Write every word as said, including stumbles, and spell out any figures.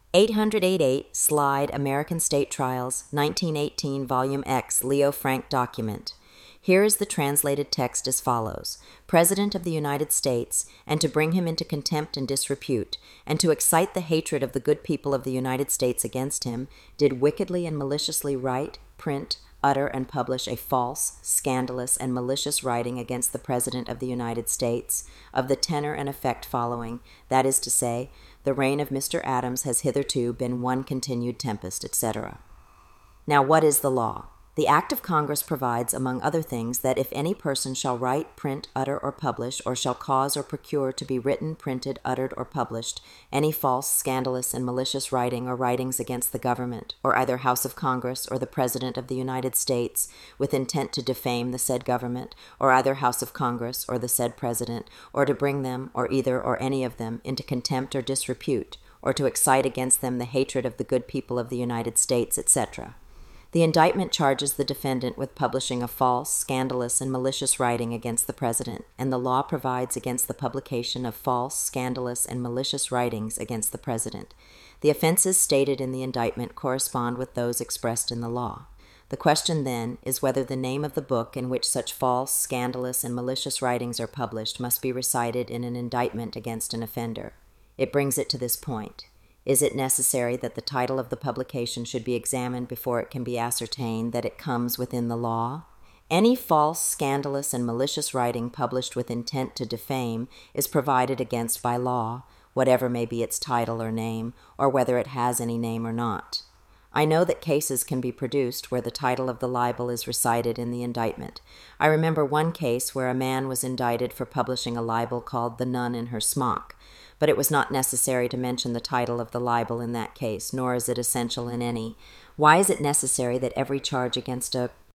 eight eighty-eight Slide American State Trials, nineteen eighteen, Volume X, Leo Frank document. Here is the translated text as follows. President of the United States, and to bring him into contempt and disrepute, and to excite the hatred of the good people of the United States against him, did wickedly and maliciously write, print, utter, and publish a false, scandalous, and malicious writing against the President of the United States, of the tenor and effect following, that is to say, the reign of Mister Adams has hitherto been one continued tempest, et cetera. Now, what is the law? The Act of Congress provides, among other things, that if any person shall write, print, utter, or publish, or shall cause or procure to be written, printed, uttered, or published, any false, scandalous, and malicious writing or writings against the government, or either House of Congress or the President of the United States, with intent to defame the said government, or either House of Congress or the said President, or to bring them, or either or any of them, into contempt or disrepute, or to excite against them the hatred of the good people of the United States, et cetera. The indictment charges the defendant with publishing a false, scandalous, and malicious writing against the President, and the law provides against the publication of false, scandalous, and malicious writings against the President. The offenses stated in the indictment correspond with those expressed in the law. The question, then, is whether the name of the book in which such false, scandalous, and malicious writings are published must be recited in an indictment against an offender. It brings it to this point. Is it necessary that the title of the publication should be examined before it can be ascertained that it comes within the law? Any false, scandalous, and malicious writing published with intent to defame is provided against by law, whatever may be its title or name, or whether it has any name or not. I know that cases can be produced where the title of the libel is recited in the indictment. I remember one case where a man was indicted for publishing a libel called The Nun in Her Smock, but it was not necessary to mention the title of the libel in that case, nor is it essential in any. Why is it necessary that every charge against a